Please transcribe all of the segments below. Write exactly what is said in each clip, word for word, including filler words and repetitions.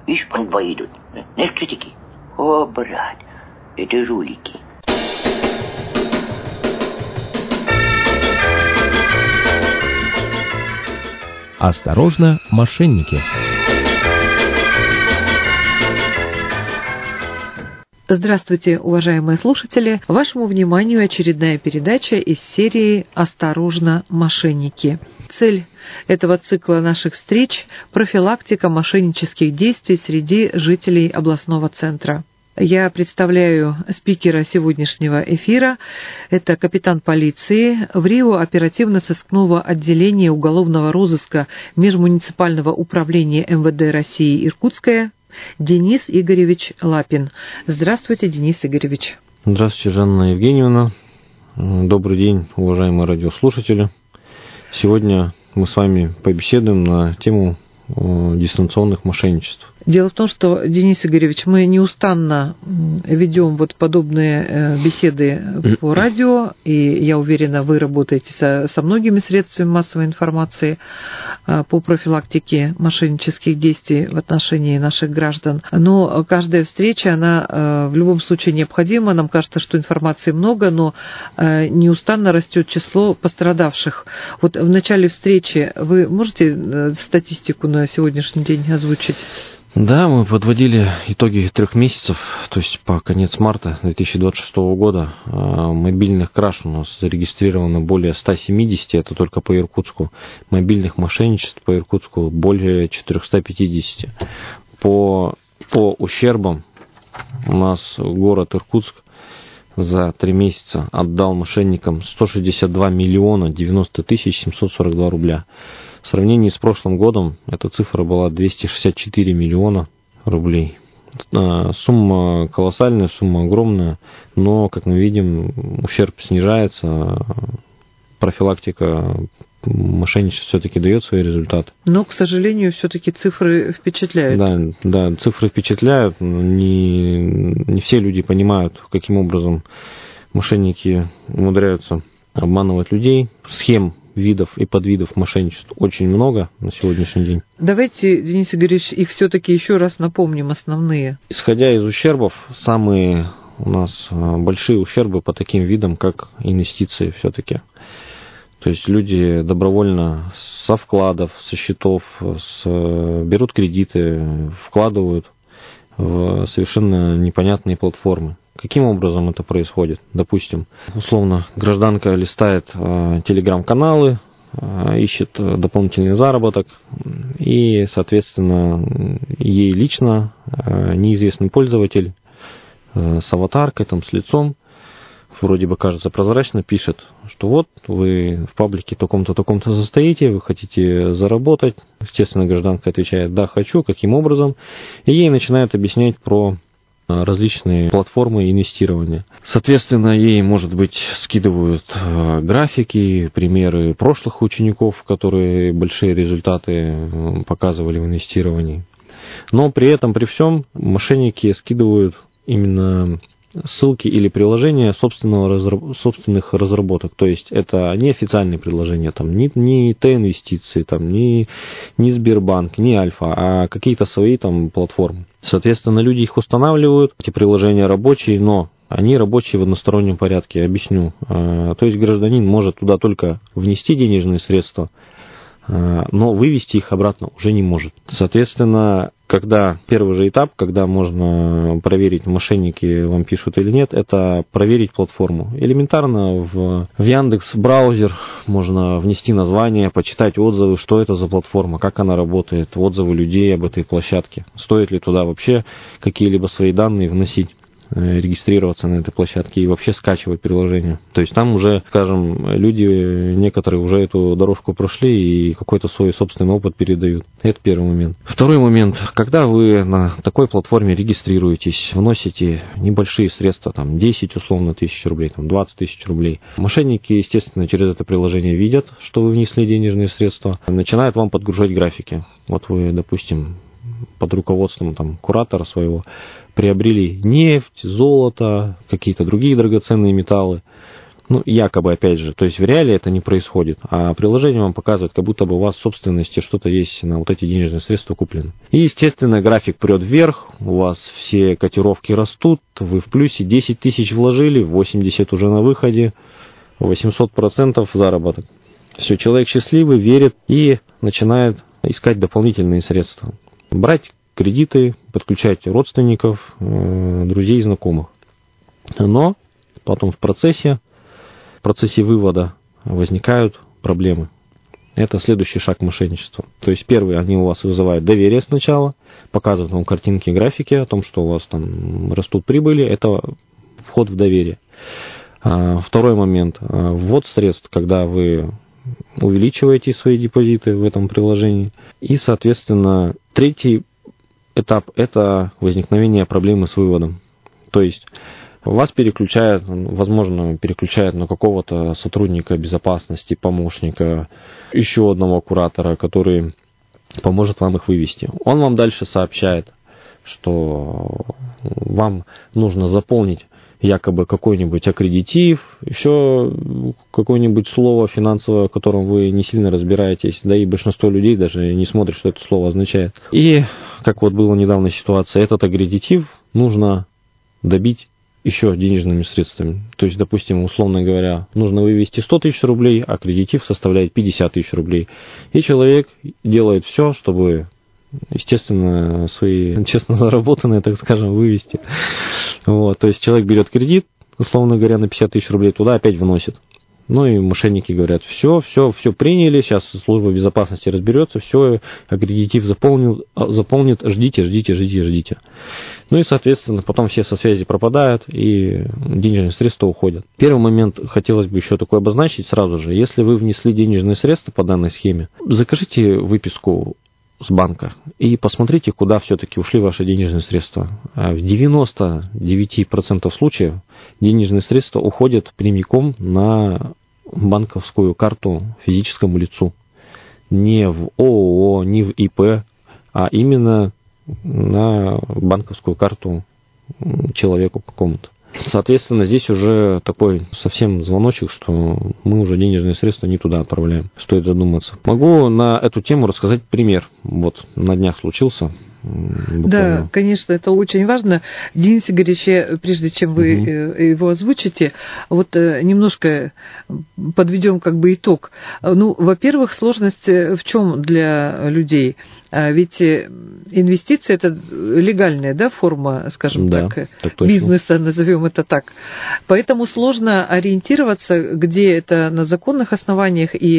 Видишь, вон два идут. Знаешь, кто такие? О, брат, это жулики. Осторожно, мошенники! Здравствуйте, уважаемые слушатели! Вашему вниманию очередная передача из серии «Осторожно, мошенники». Цель этого цикла наших встреч – профилактика мошеннических действий среди жителей областного центра. Я представляю спикера сегодняшнего эфира. Это капитан полиции в РИО оперативно-сыскного отделения уголовного розыска Межмуниципального управления эм вэ дэ России Иркутская Денис Игоревич Лапин. Здравствуйте, Денис Игоревич. Здравствуйте, Жанна Евгеньевна. Добрый день, уважаемые радиослушатели. Сегодня мы с вами побеседуем на тему дистанционных мошенничеств. Дело в том, что, Денис Игоревич, мы неустанно ведем вот подобные беседы по радио, и я уверена, вы работаете со, со многими средствами массовой информации по профилактике мошеннических действий в отношении наших граждан. Но каждая встреча, она в любом случае необходима. Нам кажется, что информации много, но неустанно растет число пострадавших. Вот в начале встречи вы можете статистику на сегодняшний день озвучить? Да, мы подводили итоги трех месяцев, то есть по конец марта две тысячи двадцать шестого года. Мобильных краж у нас зарегистрировано более ста семидесяти, это только по Иркутску. Мобильных мошенничеств по Иркутску более четырёхсот пятидесяти. По, по ущербам у нас город Иркутск за три месяца отдал мошенникам сто шестьдесят два миллиона девяносто тысяч семьсот сорок два рубля. В сравнении с прошлым годом эта цифра была двести шестьдесят четыре миллиона рублей. Сумма колоссальная, сумма огромная, но, как мы видим, ущерб снижается, профилактика мошенничества все-таки дает свои результаты. Но, к сожалению, все-таки цифры впечатляют. Да, да, цифры впечатляют. Не, не все люди понимают, каким образом мошенники умудряются обманывать людей. Схем, видов и подвидов мошенничеств очень много на сегодняшний день. Давайте, Денис Игоревич, их все-таки еще раз напомним, основные. Исходя из ущербов, самые у нас большие ущербы по таким видам, как инвестиции все-таки. То есть люди добровольно со вкладов, со счетов, с, берут кредиты, вкладывают в совершенно непонятные платформы. Каким образом это происходит? Допустим, условно, гражданка листает э, телеграм-каналы, э, ищет дополнительный заработок, и, соответственно, ей лично э, неизвестный пользователь э, с аватаркой, там, с лицом, вроде бы кажется прозрачно, пишет, что вот вы в паблике таком-то, таком-то состоите, вы хотите заработать. Естественно, гражданка отвечает: да, хочу, каким образом, и ей начинают объяснять про различные платформы инвестирования. Соответственно, ей, может быть, скидывают графики, примеры прошлых учеников, которые большие результаты показывали в инвестировании. Но при этом, при всем, мошенники скидывают именно ссылки или приложения собственного разраб... собственных разработок. То есть это не официальные приложения, там, ни, ни Т-инвестиции, там, ни, ни Сбербанк, ни Альфа, а какие-то свои там платформы. Соответственно, люди их устанавливают, эти приложения рабочие, но они рабочие в одностороннем порядке, объясню. То есть гражданин может туда только внести денежные средства, но вывести их обратно уже не может. Соответственно, когда первый же этап, когда можно проверить, мошенники вам пишут или нет, это проверить платформу. Элементарно в, в Яндекс браузер можно внести название, почитать отзывы, что это за платформа, как она работает, отзывы людей об этой площадке. Стоит ли туда вообще какие-либо свои данные вносить, регистрироваться на этой площадке и вообще скачивать приложение. То есть там уже, скажем, люди некоторые уже эту дорожку прошли и какой-то свой собственный опыт передают. Это первый момент. Второй момент. Когда вы на такой платформе регистрируетесь, вносите небольшие средства, там десять условно тысяч рублей, там двадцать тысяч рублей, мошенники, естественно, через это приложение видят, что вы внесли денежные средства, начинают вам подгружать графики. Вот вы, допустим, под руководством там куратора своего приобрели нефть, золото, какие-то другие драгоценные металлы. Ну, якобы, опять же, то есть в реале это не происходит, а приложение вам показывает, как будто бы у вас в собственности что-то есть на вот эти денежные средства куплены. И, естественно, график прет вверх, у вас все котировки растут, вы в плюсе, десять тысяч вложили, восемьдесят уже на выходе, восемьсот процентов заработок. Все, человек счастливый, верит и начинает искать дополнительные средства. Брать кредиты, подключать родственников, друзей и знакомых. Но потом в процессе В процессе вывода возникают проблемы. Это следующий шаг мошенничества. То есть первый, они у вас вызывают доверие сначала, показывают вам картинки, графики о том, что у вас там растут прибыли. Это вход в доверие. Второй момент. Ввод средств, когда вы увеличиваете свои депозиты в этом приложении. И, соответственно, третий этап – это возникновение проблемы с выводом. То есть вас переключают, возможно, переключают на какого-то сотрудника безопасности, помощника, еще одного куратора, который поможет вам их вывести. Он вам дальше сообщает, что вам нужно заполнить якобы какой-нибудь аккредитив, еще какое-нибудь слово финансовое, в котором вы не сильно разбираетесь, да и большинство людей даже не смотрят, что это слово означает. И, как вот была недавно ситуация, этот аккредитив нужно добить еще денежными средствами. То есть, допустим, условно говоря, нужно вывести сто тысяч рублей, а кредитив составляет пятьдесят тысяч рублей. И человек делает все, чтобы, естественно, свои честно заработанные, так скажем, вывести. Вот. То есть человек берет кредит, условно говоря, на пятьдесят тысяч рублей, туда опять вносит. Ну и мошенники говорят, все, все, все приняли, сейчас служба безопасности разберется, все, аккредитив заполнил, заполнит, ждите, ждите, ждите, ждите. Ну и, соответственно, потом все со связи пропадают и денежные средства уходят. Первый момент хотелось бы еще такой обозначить сразу же. Если вы внесли денежные средства по данной схеме, закажите выписку с банка и посмотрите, куда все-таки ушли ваши денежные средства. В девяноста девяти процентах случаев денежные средства уходят прямиком на банковскую карту физическому лицу. Не в ООО, не в ИП, а именно на банковскую карту человеку какому-то. Соответственно, здесь уже такой совсем звоночек, что мы уже денежные средства не туда отправляем. Стоит задуматься. Могу на эту тему рассказать пример. Вот на днях случился. Буквально. Да, конечно, это очень важно. Денис Игоревич, прежде чем вы угу. его озвучите, вот немножко подведем как бы итог. Ну, во-первых, сложность в чем для людей? Ведь инвестиции – это легальная, да, форма, скажем да, так, так бизнеса, назовем это так. Поэтому сложно ориентироваться, где это на законных основаниях и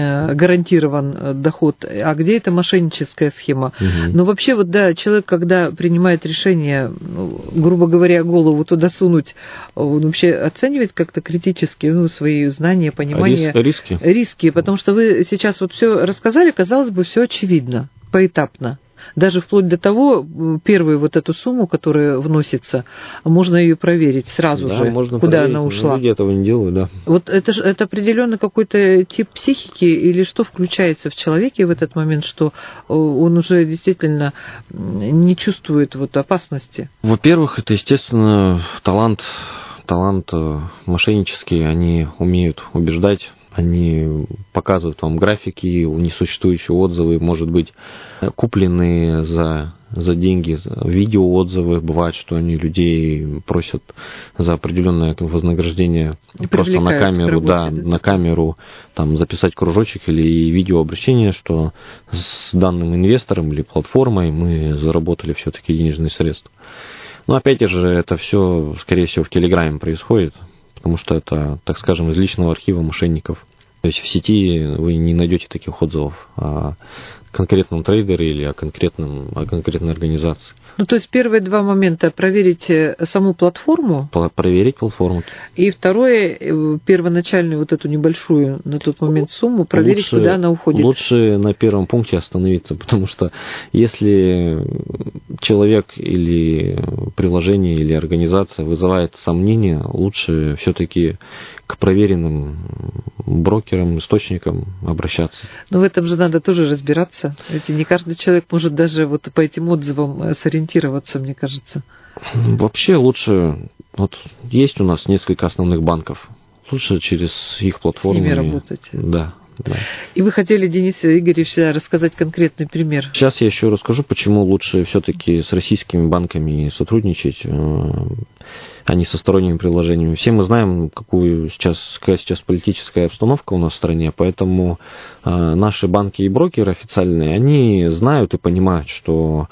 гарантирован доход, а где это мошенническая схема. Угу. Но вообще вот да, человек, когда принимает решение, грубо говоря, голову туда сунуть, он вообще оценивает как-то критически ну, свои знания, понимание. Рис, риски. Риски, потому что вы сейчас вот все рассказали, казалось бы, все очевидно, поэтапно. Даже вплоть до того, первую вот эту сумму, которая вносится, можно ее проверить сразу да, же, можно куда проверить, она ушла. Люди этого не делают, да. Вот это же это определенно какой-то тип психики или что включается в человеке в этот момент, что он уже действительно не чувствует вот опасности? Во-первых, это, естественно, талант, талант мошеннический, они умеют убеждать. Они показывают вам графики, несуществующие отзывы, может быть, купленные за, за деньги, видеоотзывы. Бывает, что они людей просят за определенное вознаграждение просто на камеру, работе, да, да, на камеру там, записать кружочек или видеообращение, что с данным инвестором или платформой мы заработали все-таки денежные средства. Но опять же, это все, скорее всего, в Телеграме происходит. Потому что это, так скажем, из личного архива мошенников. То есть в сети вы не найдете таких отзывов о конкретном трейдере или о, конкретном, о конкретной организации. Ну, то есть первые два момента – проверить саму платформу. Проверить платформу. И второе, первоначальную вот эту небольшую на тот момент сумму, проверить, лучше, куда она уходит. Лучше на первом пункте остановиться, потому что если человек или приложение или организация вызывает сомнения, лучше все-таки к проверенным брокерам, источникам обращаться. Но в этом же надо тоже разбираться. Ведь не каждый человек может даже вот по этим отзывам сориентироваться, мне кажется. Вообще лучше... Вот есть у нас несколько основных банков. лучше через их платформы. С ними работать. Да. Да. И вы хотели, Денис Игоревич, рассказать конкретный пример? Сейчас я еще расскажу, почему лучше все-таки с российскими банками сотрудничать, а не со сторонними приложениями. Все мы знаем, какую сейчас, какая сейчас политическая обстановка у нас в стране, поэтому наши банки и брокеры официальные, они знают и понимают, что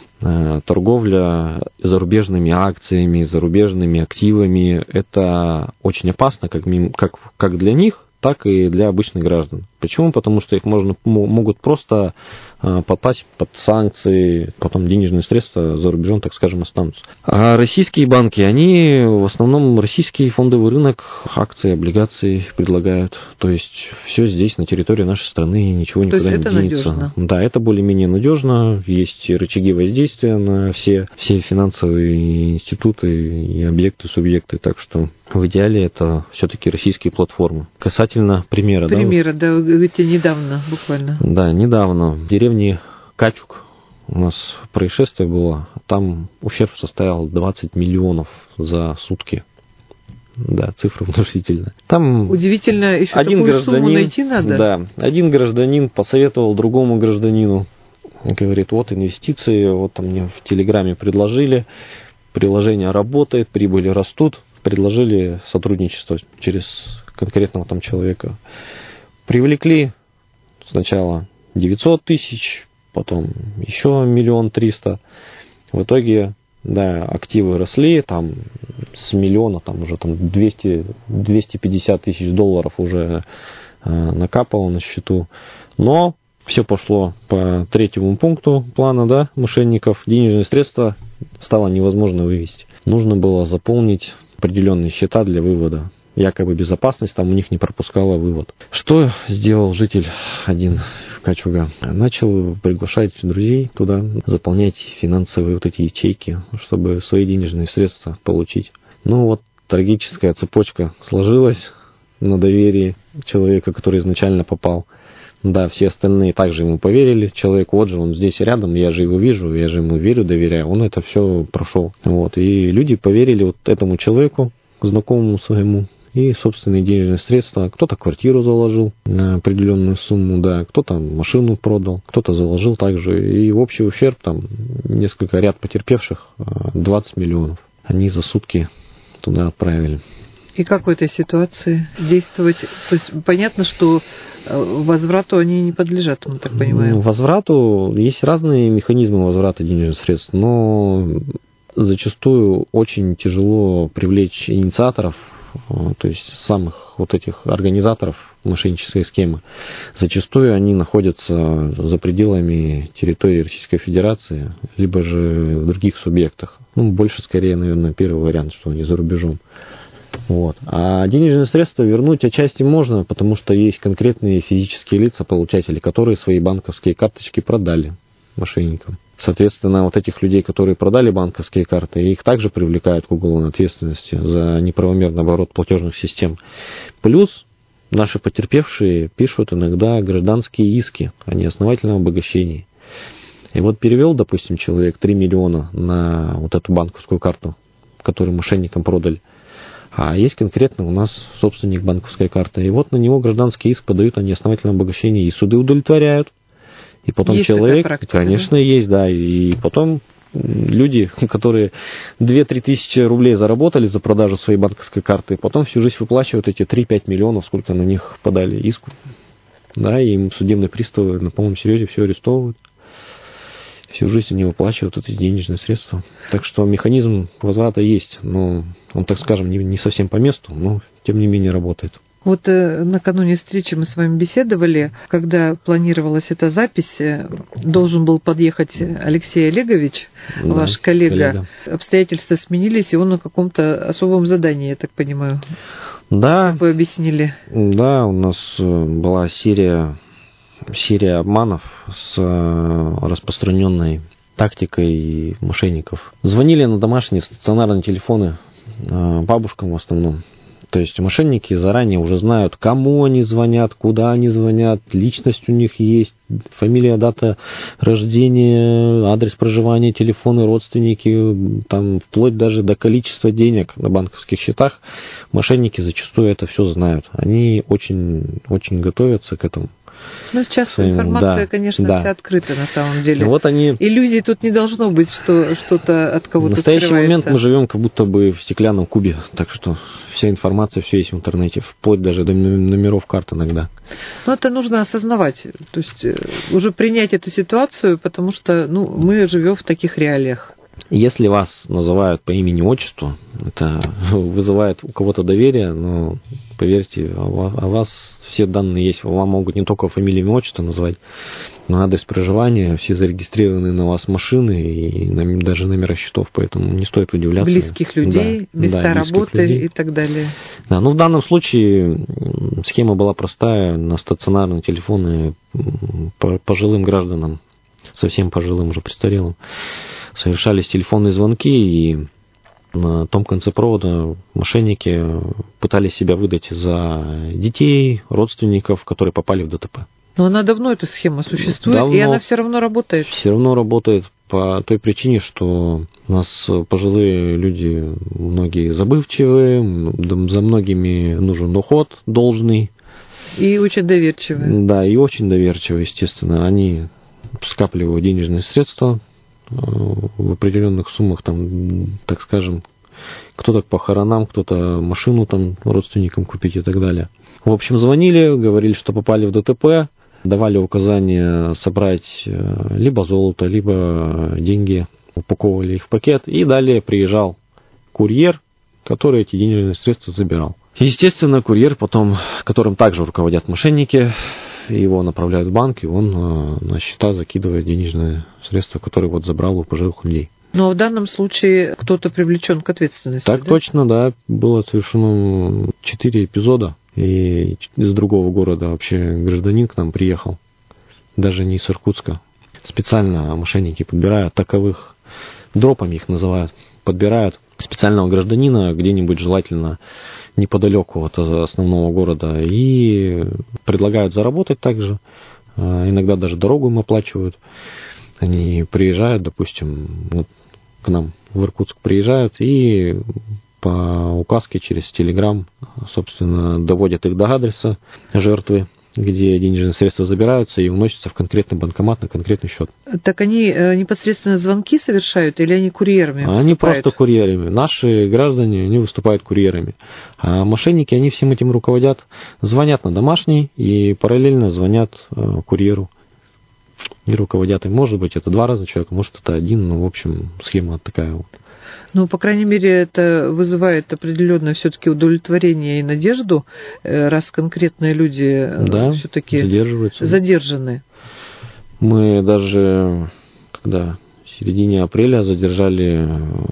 торговля зарубежными акциями, зарубежными активами – это очень опасно как, как, как для них, так и для обычных граждан. Почему? Потому что их можно, могут просто попасть под санкции, потом денежные средства за рубежом, так скажем, останутся. А российские банки, они в основном российский фондовый рынок, акции, облигации предлагают. То есть все здесь, на территории нашей страны, ничего никуда не денется. Надежно. Да, это более-менее надежно. Есть рычаги воздействия на все, все финансовые институты и объекты, субъекты. Так что в идеале это все-таки российские платформы. Касательно примера. Примера, да, да, вы говорите, недавно буквально. Да, недавно. В деревне Качук у нас происшествие было. Там ущерб составил двадцать миллионов за сутки. Да, цифра внушительная. Там удивительно, еще один такую сумму найти надо. Да, один гражданин посоветовал другому гражданину. Говорит, вот инвестиции, вот там мне в Телеграме предложили, приложение работает, прибыли растут. Предложили сотрудничество через конкретного там человека. Привлекли сначала девятьсот тысяч, потом еще миллион триста. В итоге, да, активы росли, там с миллиона, там уже там двести, двести пятьдесят тысяч долларов уже э, накапало на счету. Но все пошло по третьему пункту плана, да, мошенников. Денежные средства стало невозможно вывести. Нужно было заполнить определенные счета для вывода. Якобы безопасность там у них не пропускала вывод. Что сделал житель один Качуга? Начал приглашать друзей туда, заполнять финансовые вот эти ячейки, чтобы свои денежные средства получить. Ну вот трагическая цепочка сложилась на доверии человека, который изначально попал. Да, все остальные также ему поверили. Человек, вот же он здесь рядом, я же его вижу, я же ему верю, доверяю. Он это все прошел. Вот. И люди поверили вот этому человеку, знакомому своему, и собственные денежные средства. Кто-то квартиру заложил на определенную сумму, да, кто-то машину продал, кто-то заложил также. И общий ущерб, там, несколько ряд потерпевших, двадцать миллионов. Они за сутки туда отправили. И как в этой ситуации действовать? То есть понятно, что возврату они не подлежат, мы так понимаем. Возврату есть разные механизмы возврата денежных средств, но зачастую очень тяжело привлечь инициаторов, то есть самых вот этих организаторов мошеннической схемы. Зачастую они находятся за пределами территории Российской Федерации, либо же в других субъектах. Ну, больше, скорее, наверное, первый вариант, что они за рубежом. Вот. А денежные средства вернуть отчасти можно, потому что есть конкретные физические лица, получатели, которые свои банковские карточки продали мошенникам. Соответственно, вот этих людей, которые продали банковские карты, их также привлекают к уголовной ответственности за неправомерный оборот платежных систем. Плюс наши потерпевшие пишут иногда гражданские иски о неосновательном обогащении. И вот перевел, допустим, человек три миллиона на вот эту банковскую карту, которую мошенникам продали. А есть конкретно у нас собственник банковской карты. И вот на него гражданский иск подают о неосновательном обогащении. И суды удовлетворяют. И потом есть человек, практика, конечно, да? Есть, да. И потом люди, которые две-три тысячи рублей заработали за продажу своей банковской карты, потом всю жизнь выплачивают эти три-пять миллионов, сколько на них подали иск. Да, и им судебные приставы на полном серьезе все арестовывают. Всю жизнь они выплачивают эти денежные средства. Так что механизм возврата есть, но он, так скажем, не, не совсем по месту, но тем не менее работает. Вот э, накануне встречи мы с вами беседовали, когда планировалась эта запись, должен был подъехать Алексей Олегович, да, ваш коллега. коллега. Обстоятельства сменились, и он на каком-то особом задании, я так понимаю. Да. Как вы объяснили? Да, у нас была серия... серия обманов с распространенной тактикой мошенников. Звонили на домашние стационарные телефоны бабушкам в основном. То есть мошенники заранее уже знают, кому они звонят, куда они звонят, личность у них есть, фамилия, дата рождения, адрес проживания, телефоны, родственники, там вплоть даже до количества денег на банковских счетах. Мошенники зачастую это все знают. Они очень, очень готовятся к этому. Ну, сейчас своему, информация, да, конечно, да. вся открыта на самом деле. Вот они... Иллюзий тут не должно быть, что что-то от кого-то В настоящий скрывается. момент мы живем как будто бы в стеклянном кубе, так что вся информация, все есть в интернете, вплоть даже до номеров карт иногда. Но это нужно осознавать, то есть уже принять эту ситуацию, потому что ну, мы живем в таких реалиях. Если вас называют по имени-отчеству, это вызывает у кого-то доверие, но поверьте, о вас все данные есть. Вам могут не только фамилию, имя, отчество назвать, но адрес проживания, все зарегистрированные на вас машины и даже номера счетов, поэтому не стоит удивляться. Близких людей, да, места да, работы людей. И так далее. Да, ну в данном случае схема была простая, на стационарные телефоны пожилым гражданам, совсем пожилым, уже престарелым, совершались телефонные звонки, и на том конце провода мошенники пытались себя выдать за детей, родственников, которые попали в ДТП. Но она давно, эта схема существует, давно, и она все равно работает. Все равно работает по той причине, что у нас пожилые люди, многие забывчивые, за многими нужен уход должный. И очень доверчивые. Да, и очень доверчивые, естественно. Они скапливают денежные средства в определенных суммах, там, так скажем, кто-то к похоронам, кто-то машину там родственникам купить и так далее. В общем, звонили, говорили, что попали в ДТП, давали указания собрать либо золото, либо деньги, упаковывали их в пакет, и далее приезжал курьер, который эти денежные средства забирал. Естественно, курьер потом, которым также руководят мошенники, его направляют в банк, и он на счета закидывает денежные средства, которые вот забрал у пожилых людей. Но в данном случае кто-то привлечен к ответственности. Так да? Точно, да. Было совершено четыре эпизода, и из другого города вообще гражданин к нам приехал, даже не из Иркутска. Специально мошенники подбирают таковых, дропами их называют, подбирают специального гражданина где-нибудь, желательно неподалеку от основного города, и предлагают заработать также. Иногда даже дорогу им оплачивают. Они приезжают, допустим, вот к нам в Иркутск приезжают и по указке через Телеграм, собственно, доводят их до адреса жертвы, где денежные средства забираются и уносятся в конкретный банкомат на конкретный счет. Так они непосредственно звонки совершают или они курьерами выступают? Они просто курьерами. Наши граждане, они выступают курьерами. А мошенники, они всем этим руководят. Звонят на домашний и параллельно звонят курьеру. И руководят им. Может быть, это два раза человека, может, это один, но, в общем, схема такая вот. Ну, по крайней мере, это вызывает определенное все-таки удовлетворение и надежду, раз конкретные люди да, все-таки задерживаются. задержаны. Мы даже, когда в середине апреля задержали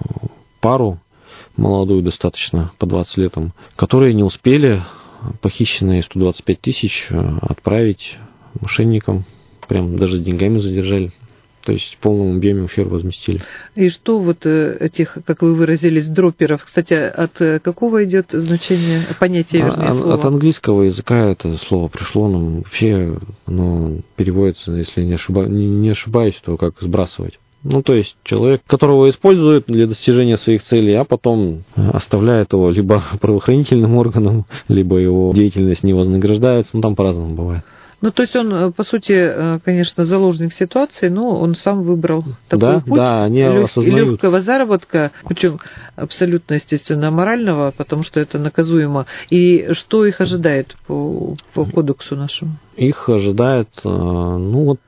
пару, молодую достаточно, по двадцать летам, которые не успели похищенные сто двадцать пять тысяч отправить мошенникам, прям даже с деньгами задержали. То есть в полном объеме ущерб возместили. И что вот этих, как вы выразились, дроперов, кстати, от какого идет значение, понятие, вернее, а, слова? От английского языка это слово пришло нам. Вообще оно переводится, если не, ошиба... не ошибаюсь, то как сбрасывать. Ну, то есть человек, которого используют для достижения своих целей, а потом оставляет его либо правоохранительным органам, либо его деятельность не вознаграждается. Ну, там по-разному бывает. Ну, то есть он, по сути, конечно, заложник ситуации, но он сам выбрал такой да, путь да, они лег... осознают. легкого заработка, причем абсолютно, естественно, морального, потому что это наказуемо. И что их ожидает по, по кодексу нашему? Их ожидает, ну, вот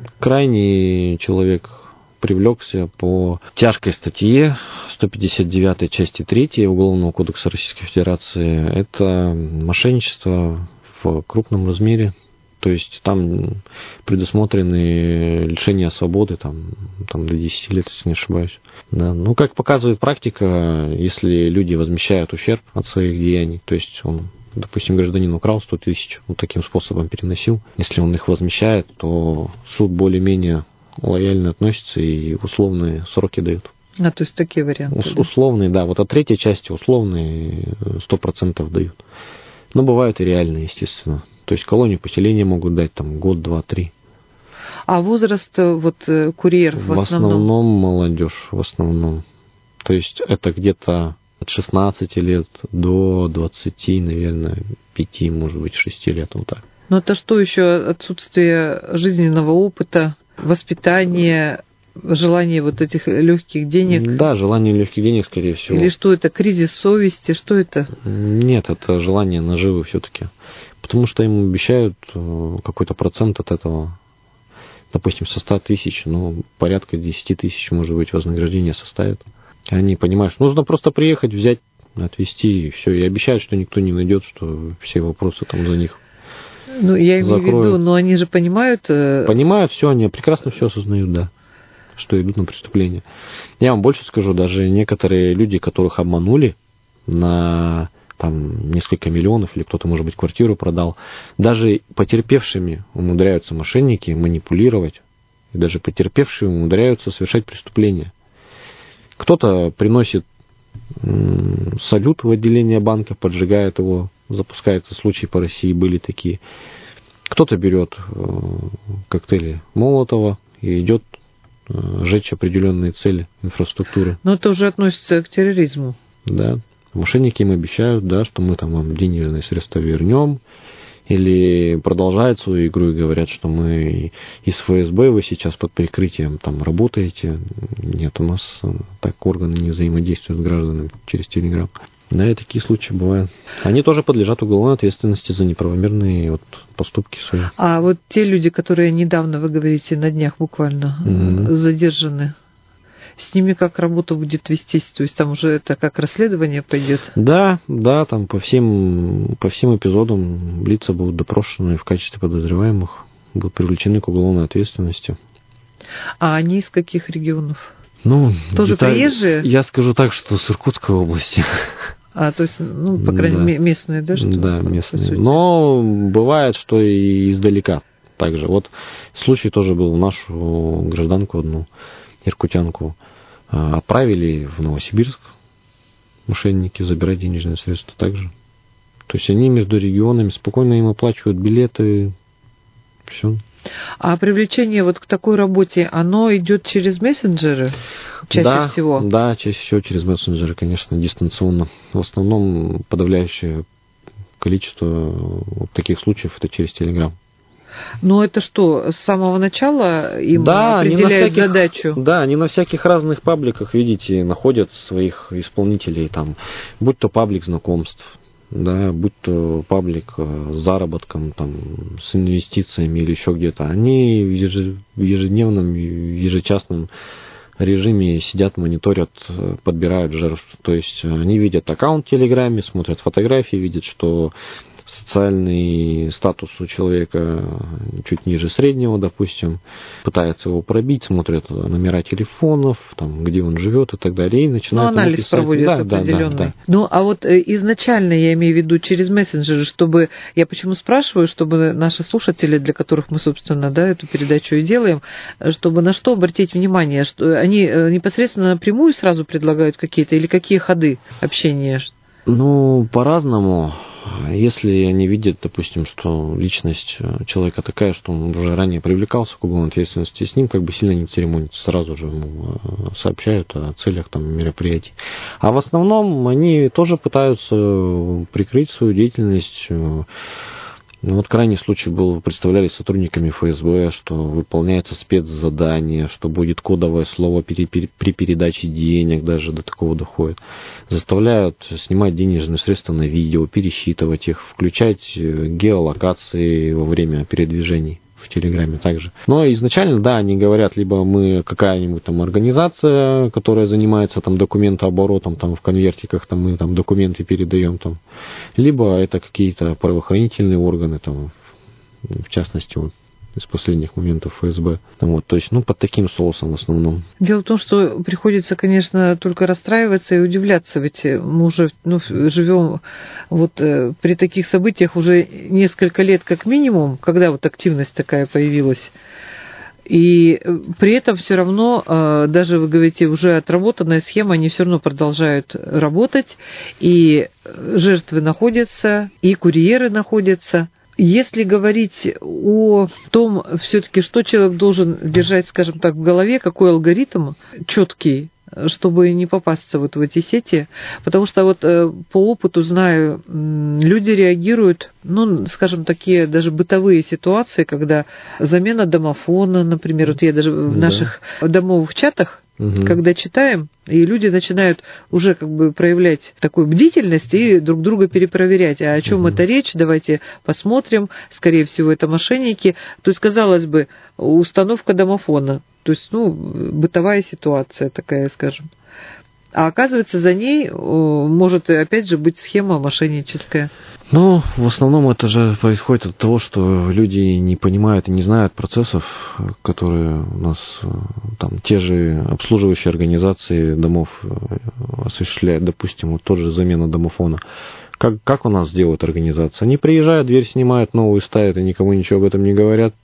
крайний человек привлекся по тяжкой статье сто пятьдесят девятой части третьей Уголовного кодекса Российской Федерации. Это мошенничество в крупном размере. То есть там предусмотрены лишения свободы там, там до десяти лет, если не ошибаюсь. Да. Ну, как показывает практика, если люди возмещают ущерб от своих деяний, то есть он, допустим, гражданин украл сто тысяч, вот таким способом переносил, если он их возмещает, то суд более-менее лояльно относится и условные сроки дает. А, то есть такие варианты. Ус- да? Условные, да. Вот от третьей части условные сто процентов дают. Но бывают и реальные, естественно. То есть колонию поселения могут дать там год, два, три. А возраст вот курьеров в, В основном? основном молодежь, в основном. То есть это где-то от шестнадцати лет до двадцати, наверное, пяти, может быть, шести лет, вот так. Но это что еще? Отсутствие жизненного опыта, воспитание, желание вот этих легких денег? Да, желание легких денег, скорее всего. Или что это? Кризис совести? Что это? Нет, это желание наживы все-таки. Потому что им обещают какой-то процент от этого. Допустим, со ста тысяч, ну, порядка десяти тысяч, может быть, вознаграждение составит. Они понимают, что нужно просто приехать, взять, отвезти, и все. И обещают, что никто не найдет, что все вопросы там за них Ну, я имею в виду, закроют. но они же понимают... Понимают все, они прекрасно все осознают, да, что идут на преступление. Я вам больше скажу, даже некоторые люди, которых обманули на там несколько миллионов, или кто-то, может быть, квартиру продал, даже потерпевшими умудряются мошенники манипулировать, и даже потерпевшие умудряются совершать преступления. Кто-то приносит м, салют в отделение банка, поджигает его, запускается случаи по России, были такие. Кто-то берет э, коктейли Молотова и идет э, жечь определенные цели инфраструктуры. Но это уже относится к терроризму. Да. Мошенники им обещают, да, что мы там вам денежные средства вернем, или продолжают свою игру и говорят, что мы из эф эс бэ, вы сейчас под прикрытием там работаете. Нет, у нас так органы не взаимодействуют с гражданами через Телеграм. Да, и такие случаи бывают. Они тоже подлежат уголовной ответственности за неправомерные вот поступки свои. А вот те люди, которые недавно, вы говорите, на днях буквально Mm-hmm. задержаны, с ними как работа будет вестись? То есть там уже это как расследование пойдет? Да, да, там по всем, по всем эпизодам лица будут допрошены в качестве подозреваемых, будут привлечены к уголовной ответственности. А они из каких регионов? Ну, Тоже деталь... приезжие? Я скажу так, что с Иркутской области. А, то есть, ну, по крайней мере, Да. местные, да? Что Да, по местные. сути? Но бывает, что и издалека также. Вот случай тоже был, нашу гражданку одну, иркутянку, отправили в Новосибирск мошенники забирать денежные средства также. То есть они между регионами спокойно им оплачивают билеты, все. А привлечение вот к такой работе, оно идет через мессенджеры чаще да, всего? Да, чаще всего через мессенджеры, конечно, дистанционно. В основном подавляющее количество вот таких случаев это через Телеграм. Но это что, с самого начала им да, определяют всяких, задачу? Да, они на всяких разных пабликах, видите, находят своих исполнителей, там, будь то паблик знакомств, да, будь то паблик с заработком, там, с инвестициями или еще где-то. Они в ежедневном, в ежечасном режиме сидят, мониторят, подбирают жертв. То есть они видят аккаунт в Телеграме, смотрят фотографии, видят, что социальный статус у человека чуть ниже среднего, допустим, пытаются его пробить, смотрят номера телефонов, там, где он живет и так далее, и начинают ну, анализ проводят да, определенный. Да, да, да. Ну, а вот изначально, я имею в виду, через мессенджеры, чтобы, я почему спрашиваю, чтобы наши слушатели, для которых мы, собственно, да, эту передачу и делаем, чтобы на что обратить внимание, что они непосредственно напрямую сразу предлагают какие-то, или какие ходы общения? Ну, по-разному. Если они видят, допустим, что личность человека такая, что он уже ранее привлекался к уголовной ответственности, с ним как бы сильно не церемонятся, сразу же ему сообщают о целях там мероприятий. А в основном они тоже пытаются прикрыть свою деятельность. Вот крайний случай был, представляли сотрудниками эф эс бэ, что выполняется спецзадание, что будет кодовое слово при, при, при передаче денег, даже до такого доходит. Заставляют снимать денежные средства на видео, пересчитывать их, включать геолокации во время передвижений в Телеграме также. Но изначально, да, они говорят, либо мы какая-нибудь там организация, которая занимается там документооборотом, там в конвертиках там мы там документы передаем там, либо это какие-то правоохранительные органы, там, в частности, вот, из последних моментов эф эс бэ. Вот, то есть, ну, под таким соусом в основном. Дело в том, что приходится, конечно, только расстраиваться и удивляться, ведь мы уже ну, живем вот э, при таких событиях уже несколько лет как минимум, когда вот активность такая появилась. И при этом все равно, даже, вы говорите, уже отработанная схема, они все равно продолжают работать, и жертвы находятся, и курьеры находятся. Если говорить о том, все-таки, что человек должен держать, скажем так, в голове, какой алгоритм четкий, чтобы не попасться вот в эти сети, потому что вот по опыту знаю, люди реагируют, ну, скажем, такие даже бытовые ситуации, когда замена домофона, например, вот я даже в наших да. домовых чатах, угу. когда читаем, и люди начинают уже как бы проявлять такую бдительность и друг друга перепроверять, а о чем угу. это речь, давайте посмотрим, скорее всего, это мошенники. То есть, казалось бы, установка домофона, то есть, ну, бытовая ситуация такая, скажем. А оказывается, за ней может, опять же, быть схема мошенническая. Ну, в основном это же происходит от того, что люди не понимают и не знают процессов, которые у нас там те же обслуживающие организации домов осуществляют, допустим, вот тот же замена домофона. Как, как у нас делают организации? Они приезжают, дверь снимают, новую ставят, и никому ничего об этом не говорят.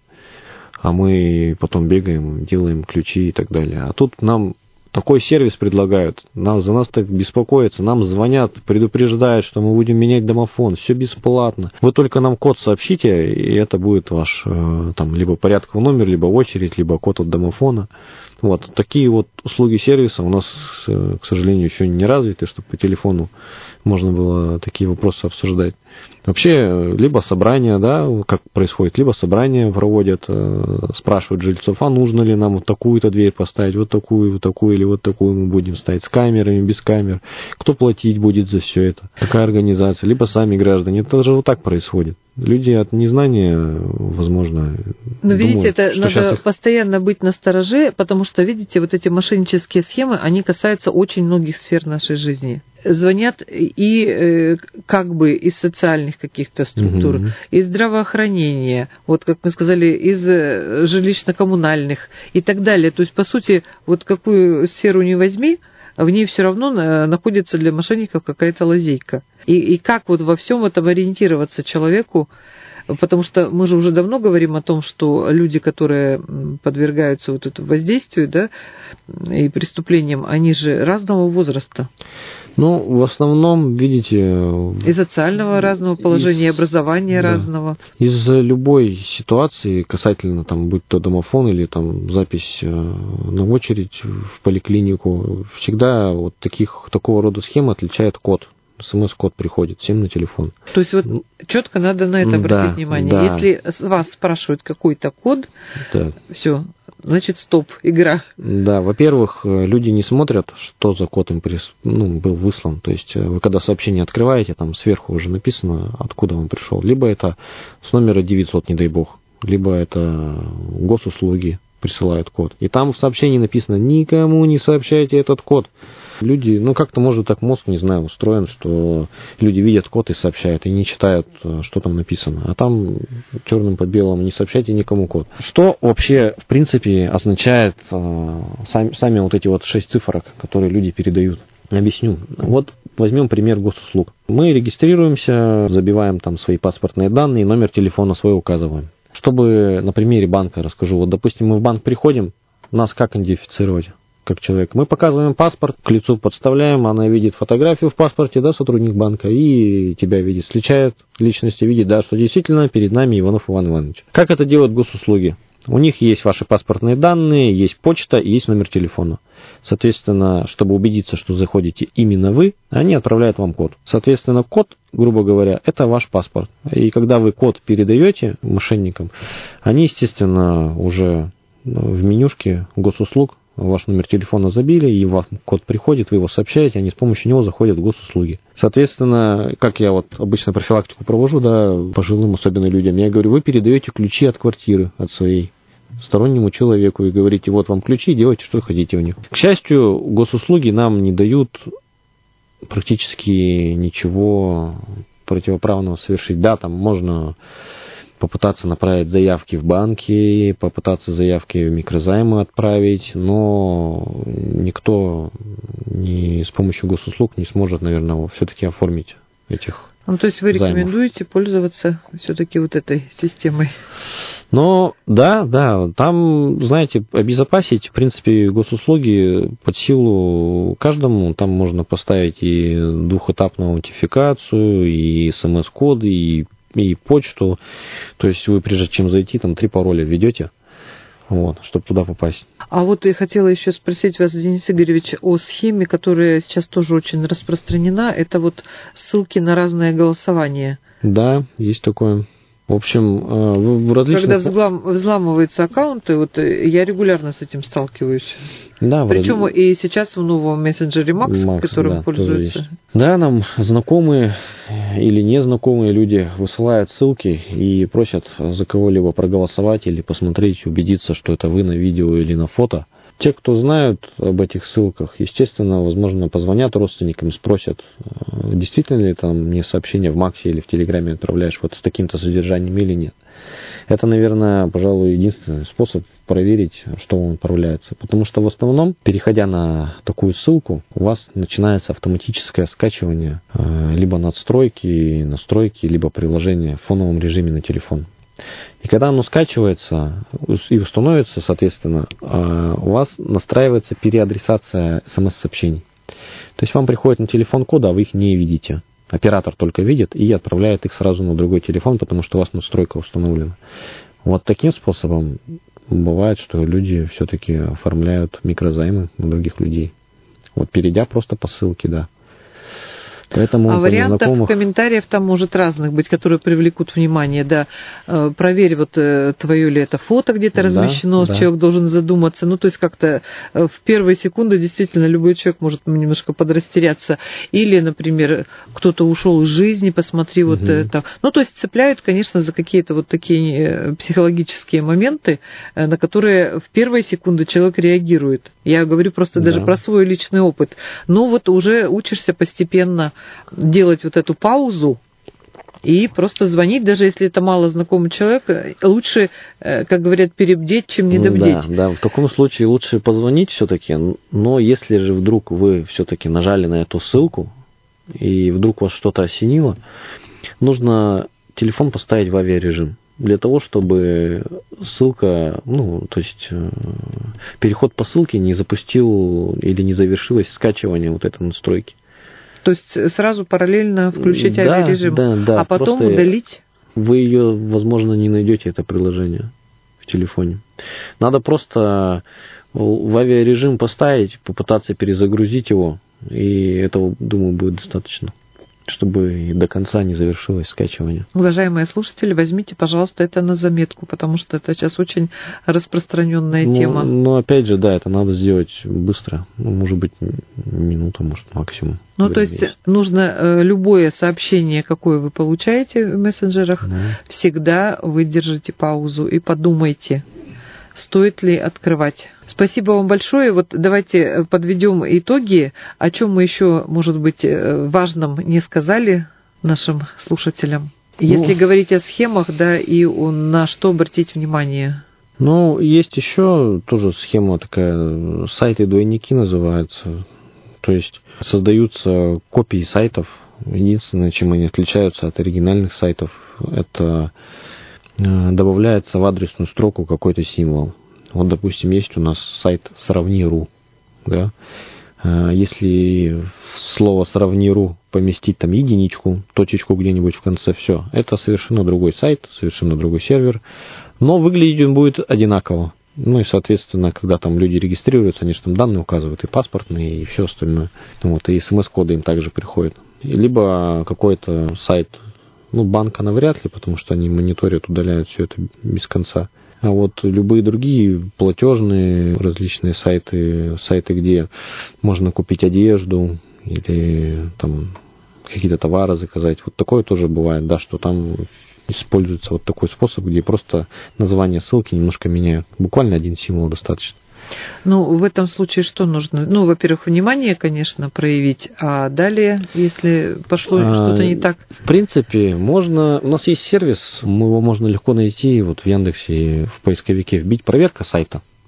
А мы потом бегаем, делаем ключи и так далее. А тут нам такой сервис предлагают, нас, за нас так беспокоятся, нам звонят, предупреждают, что мы будем менять домофон, все бесплатно. Вы только нам код сообщите, и это будет ваш там либо порядковый номер, либо очередь, либо код от домофона. Вот такие вот услуги сервиса у нас, к сожалению, еще не развиты, чтобы по телефону можно было такие вопросы обсуждать. Вообще, либо собрания, да, как происходит, либо собрания проводят, спрашивают жильцов, а нужно ли нам вот такую-то дверь поставить, вот такую, вот такую или вот такую мы будем ставить, с камерами, без камер, кто платить будет за все это, какая организация, либо сами граждане. Это же вот так происходит. Люди от незнания, возможно, Но думают, видите, это надо их... постоянно быть настороже, потому что, видите, вот эти мошеннические схемы, они касаются очень многих сфер нашей жизни. Звонят и как бы из социальных каких-то структур, угу. из здравоохранения, вот как мы сказали, из жилищно-коммунальных и так далее. То есть, по сути, вот какую сферу ни возьми, в ней все равно находится для мошенников какая-то лазейка. И, и как вот во всем этом ориентироваться человеку, потому что мы же уже давно говорим о том, что люди, которые подвергаются вот этому воздействию, да, и преступлениям, они же разного возраста. Ну, в основном, видите... И социального разного положения, из, и образования да, разного. Из любой ситуации, касательно, там, будь то домофон или там запись на очередь в поликлинику, всегда вот таких, такого рода схемы отличает код. СМС-код приходит всем на телефон. То есть вот четко надо на это обратить да, внимание. Да. Если вас спрашивают какой-то код, да. все, значит, стоп, игра. Да, во-первых, люди не смотрят, что за код им прис... ну, был выслан. То есть вы когда сообщение открываете, там сверху уже написано, откуда он пришел. Либо это с номера девятьсот, не дай бог, либо это госуслуги присылают код. И там в сообщении написано: никому не сообщайте этот код. Люди, ну как-то может так мозг, не знаю, устроен, что люди видят код и сообщают, и не читают, что там написано. А там черным по белому: не сообщайте никому код. Что вообще, в принципе, означает сами, сами вот эти вот шесть цифрок, которые люди передают? Объясню. Вот возьмем пример госуслуг. Мы регистрируемся, забиваем там свои паспортные данные, номер телефона свой указываем. Чтобы на примере банка расскажу. Вот, допустим, мы в банк приходим, нас как идентифицировать? Как человек. Мы показываем паспорт, к лицу подставляем, она видит фотографию в паспорте, да, сотрудник банка, и тебя видит, сличает личности, видит, да, что действительно перед нами Иванов Иван Иванович. Как это делают госуслуги? У них есть ваши паспортные данные, есть почта и есть номер телефона. Соответственно, чтобы убедиться, что заходите именно вы, они отправляют вам код. Соответственно, код, грубо говоря, это ваш паспорт. И когда вы код передаете мошенникам, они, естественно, уже в менюшке госуслуг ваш номер телефона забили, и вам код приходит, вы его сообщаете, они с помощью него заходят в госуслуги. Соответственно, как я вот обычно профилактику провожу, да, пожилым, особенно людям, я говорю: вы передаете ключи от квартиры, от своей, стороннему человеку, и говорите: вот вам ключи, делайте, что хотите в них. К счастью, госуслуги нам не дают практически ничего противоправного совершить. Да, там можно попытаться направить заявки в банки, попытаться заявки в микрозаймы отправить, но никто не, с помощью госуслуг не сможет, наверное, все-таки оформить этих Ну, то есть вы займов. рекомендуете пользоваться все-таки вот этой системой? Но да, да, там, знаете, обезопасить, в принципе, госуслуги под силу каждому. Там можно поставить и двухэтапную аутентификацию, и смс-коды, и, и почту. То есть вы, прежде чем зайти, там три пароля введете, вот, чтобы туда попасть. А вот я хотела еще спросить вас, Денис Игоревич, о схеме, которая сейчас тоже очень распространена. Это вот ссылки на разное голосование. Да, есть такое. В общем, в различных... Когда взлам... взламываются аккаунты, вот я регулярно с этим сталкиваюсь. Да, Причем раз... и сейчас в новом мессенджере Макс, Max, которым да, пользуются. Да, нам знакомые или незнакомые люди высылают ссылки и просят за кого-либо проголосовать или посмотреть, убедиться, что это вы на видео или на фото. Те, кто знают об этих ссылках, естественно, возможно, позвонят родственникам, спросят, действительно ли там мне сообщение в Максе или в Телеграме отправляешь вот с таким-то содержанием или нет. Это, наверное, пожалуй, единственный способ проверить, что он отправляется. Потому что в основном, переходя на такую ссылку, у вас начинается автоматическое скачивание либо надстройки, настройки, либо приложения в фоновом режиме на телефон. И когда оно скачивается и установится, соответственно, у вас настраивается переадресация смс-сообщений. То есть вам приходит на телефон коды, а вы их не видите. Оператор только видит и отправляет их сразу на другой телефон, потому что у вас настройка установлена. Вот таким способом бывает, что люди все-таки оформляют микрозаймы на других людей. Вот перейдя просто по ссылке, да. Поэтому а вариантов знакомых... комментариев там может разных быть, которые привлекут внимание. Да, проверь, вот твое ли это фото где-то размещено, да, человек да. должен задуматься. Ну, то есть как-то в первые секунды действительно любой человек может немножко подрастеряться. Или, например, кто-то ушел из жизни, посмотри вот угу. это. Ну, то есть цепляют, конечно, за какие-то вот такие психологические моменты, на которые в первые секунды человек реагирует. Я говорю просто да. даже про свой личный опыт. Но вот уже учишься постепенно делать вот эту паузу и просто звонить, даже если это мало знакомый человек, лучше, как говорят, перебдеть, чем недобдеть. Да, да, в таком случае лучше позвонить все-таки, но если же вдруг вы все-таки нажали на эту ссылку и вдруг вас что-то осенило, нужно телефон поставить в авиарежим для того, чтобы ссылка, ну, то есть переход по ссылке не запустил или не завершилось скачивание вот этой настройки. То есть сразу параллельно включить да, авиарежим, да, да, а потом удалить? Вы ее, возможно, не найдете, это приложение в телефоне. Надо просто в авиарежим поставить, попытаться перезагрузить его, и этого, думаю, будет достаточно, чтобы до конца не завершилось скачивание. Уважаемые слушатели, возьмите, пожалуйста, это на заметку, потому что это сейчас очень распространенная ну, тема. Ну, опять же, да, это надо сделать быстро. Ну, может быть, минута, может, максимум. Ну, то есть есть. нужно любое сообщение, какое вы получаете в мессенджерах, да. всегда выдержите паузу и подумайте, стоит ли открывать. Спасибо вам большое. Вот давайте подведем итоги. О чем мы еще, может быть, важном не сказали нашим слушателям. Если ну, говорить о схемах, да, и на что обратить внимание. Ну, есть еще тоже схема такая, сайты-двойники называются. То есть создаются копии сайтов. Единственное, чем они отличаются от оригинальных сайтов, это добавляется в адресную строку какой-то символ. Вот, допустим, есть у нас сайт сравни.ру. Да? Если в слово сравни.ру поместить там единичку, точечку где-нибудь в конце, все, это совершенно другой сайт, совершенно другой сервер, но выглядеть он будет одинаково. Ну и, соответственно, когда там люди регистрируются, они же там данные указывают, и паспортные, и все остальное. Вот, и смс-коды им также приходят. Либо какой-то сайт, ну, банка навряд ли, потому что они мониторят, удаляют все это без конца. А вот любые другие платежные различные сайты, сайты, где можно купить одежду или там какие-то товары заказать, вот такое тоже бывает, да, что там используется вот такой способ, где просто название ссылки немножко меняют. Буквально один символ достаточно. Ну, в этом случае что нужно? Ну, во-первых, внимание, конечно, проявить, а далее, если пошло а, что-то не так? В принципе, можно... У нас есть сервис, его можно легко найти вот в Яндексе, в поисковике вбить «Проверка сайта».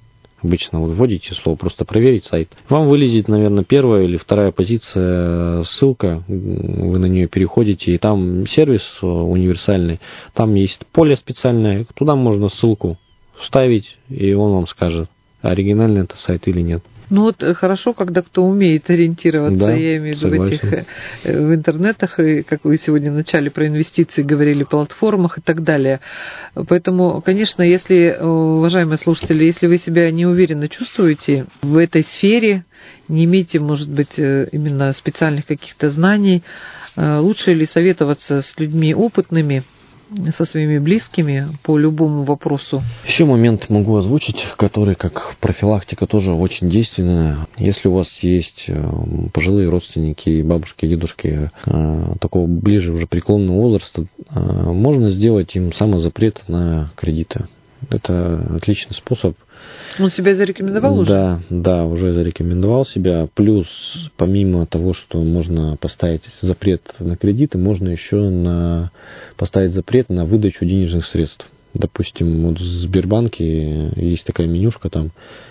обычно вот вводите слово, просто проверить сайт, вам вылезет, наверное, первая или вторая позиция, ссылка, вы на нее переходите, и там сервис универсальный, там есть поле специальное, туда можно ссылку вставить, и он вам скажет, оригинальный это сайт или нет. Ну вот хорошо, когда кто умеет ориентироваться, да, я имею в виду в этих в интернетах, и как вы сегодня в начале про инвестиции говорили, платформах и так далее. Поэтому, конечно, если, уважаемые слушатели, если вы себя неуверенно чувствуете в этой сфере, не имеете, может быть, именно специальных каких-то знаний, лучше ли советоваться с людьми опытными, со своими близкими по любому вопросу? Еще момент могу озвучить, который как профилактика тоже очень действенная. Если у вас есть пожилые родственники, бабушки, дедушки, такого ближе уже преклонного возраста, можно сделать им самозапрет на кредиты. Это отличный способ. Он себя зарекомендовал уже? Да, да, уже зарекомендовал себя. Плюс, помимо того, что можно поставить запрет на кредиты, можно еще на, поставить запрет на выдачу денежных средств. Допустим, вот в Сбербанке есть такая менюшка, там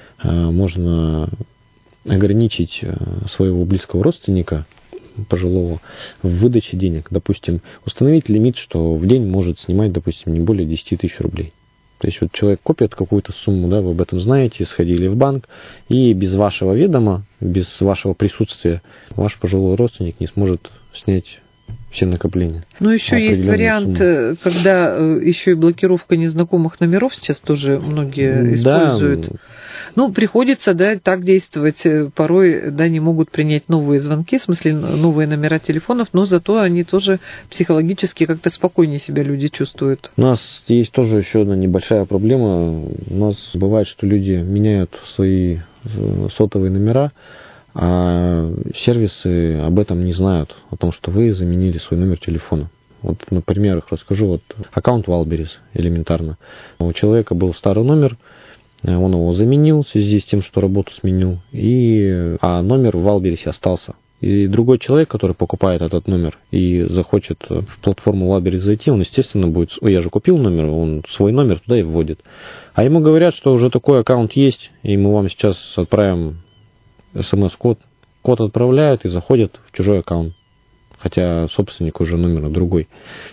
можно ограничить своего близкого родственника, пожилого, в выдаче денег. Допустим, установить лимит, что в день может снимать, допустим, не более десять тысяч рублей. То есть вот человек копит какую-то сумму, да, вы об этом знаете, сходили в банк, и без вашего ведома, без вашего присутствия ваш пожилой родственник не сможет снять все накопления. Ну, еще есть вариант, сумму. Когда еще и блокировка незнакомых номеров сейчас тоже многие используют. Да. Ну, приходится, да, так действовать. Порой, да, не могут принять новые звонки, в смысле новые номера телефонов, но зато они тоже психологически как-то спокойнее себя люди чувствуют. У нас есть тоже еще одна небольшая проблема. У нас бывает, что люди меняют свои сотовые номера, а сервисы об этом не знают, о том, что вы заменили свой номер телефона. Вот на примерах расскажу. Вот аккаунт Wildberries элементарно. У человека был старый номер, он его заменил в связи с тем, что работу сменил, и, а номер в Wildberries остался. И другой человек, который покупает этот номер и захочет в платформу Wildberries зайти, он, естественно, будет... Ой, я же купил номер, он свой номер туда и вводит. А ему говорят, что уже такой аккаунт есть, и мы вам сейчас отправим смс-код. Код отправляют и заходят в чужой аккаунт. Хотя собственник уже номера другой.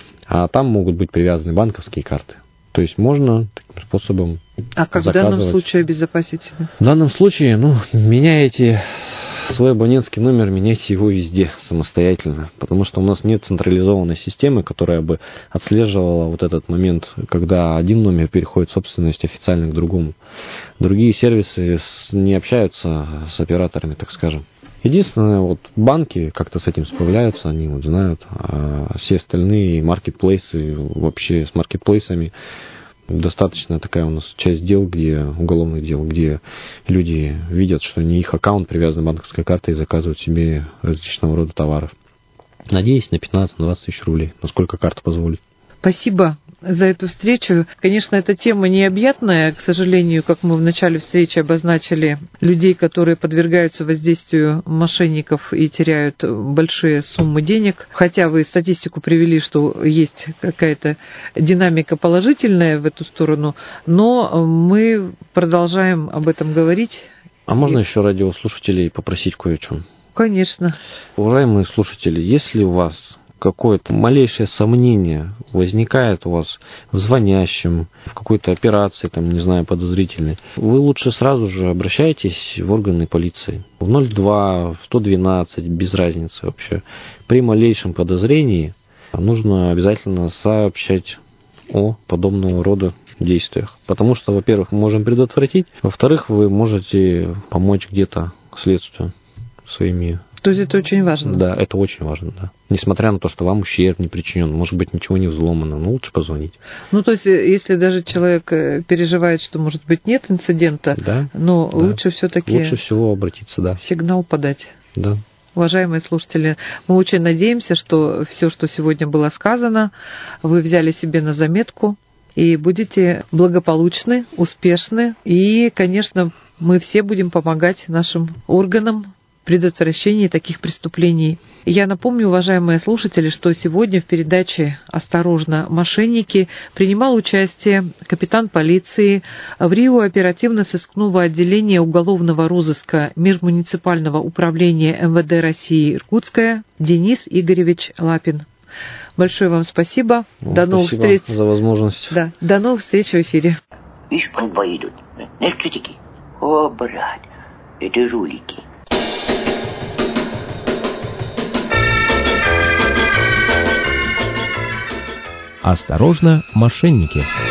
А там могут быть привязаны банковские карты. То есть можно таким способом А как заказывать. В данном случае обезопасить себя? В данном случае, ну, меняете свой абонентский номер, меняйте его везде самостоятельно. Потому что у нас нет централизованной системы, которая бы отслеживала вот этот момент, когда один номер переходит в собственность официально к другому. Другие сервисы не общаются с операторами, так скажем. Единственное, вот банки как-то с этим справляются, они вот знают, а все остальные маркетплейсы, вообще с маркетплейсами достаточно такая у нас часть дел, где уголовных дел, где люди видят, что не их аккаунт привязан к банковской карте и заказывают себе различного рода товаров. Надеюсь, на пятнадцать-двадцать тысяч рублей, насколько карта позволит. Спасибо за эту встречу. Конечно, эта тема необъятная, к сожалению, как мы в начале встречи обозначили, людей, которые подвергаются воздействию мошенников и теряют большие суммы денег. Хотя вы статистику привели, что есть какая-то динамика положительная в эту сторону, но мы продолжаем об этом говорить. А можно и... еще радиослушателей попросить кое о чем? Конечно. Уважаемые слушатели, если у вас какое-то малейшее сомнение возникает у вас в звонящем, в какой-то операции, там, не знаю, подозрительной, вы лучше сразу же обращайтесь в органы полиции. В ноль два, в сто двенадцать, без разницы вообще. При малейшем подозрении нужно обязательно сообщать о подобного рода действиях. Потому что, во-первых, мы можем предотвратить, во-вторых, вы можете помочь где-то следствию своими... То есть это очень важно? Да, это очень важно, да. Несмотря на то, что вам ущерб не причинен, может быть, ничего не взломано, но лучше позвонить. Ну, то есть, если даже человек переживает, что, может быть, нет инцидента, да, но да. лучше все-таки... Лучше всего обратиться, да. Сигнал подать. Да. Уважаемые слушатели, мы очень надеемся, что все, что сегодня было сказано, вы взяли себе на заметку и будете благополучны, успешны. И, конечно, мы все будем помогать нашим органам предотвращении таких преступлений. Я напомню, уважаемые слушатели, что сегодня в передаче «Осторожно, мошенники» принимал участие капитан полиции в РИО оперативно-сыскного отделения уголовного розыска межмуниципального управления эм вэ дэ России Иркутская Денис Игоревич Лапин. Большое вам спасибо. Ну, до новых спасибо встреч. за возможность. Да, до новых встреч в эфире. Видишь, по два идут. Наркотики. О, брат, это жулики. Осторожно, мошенники.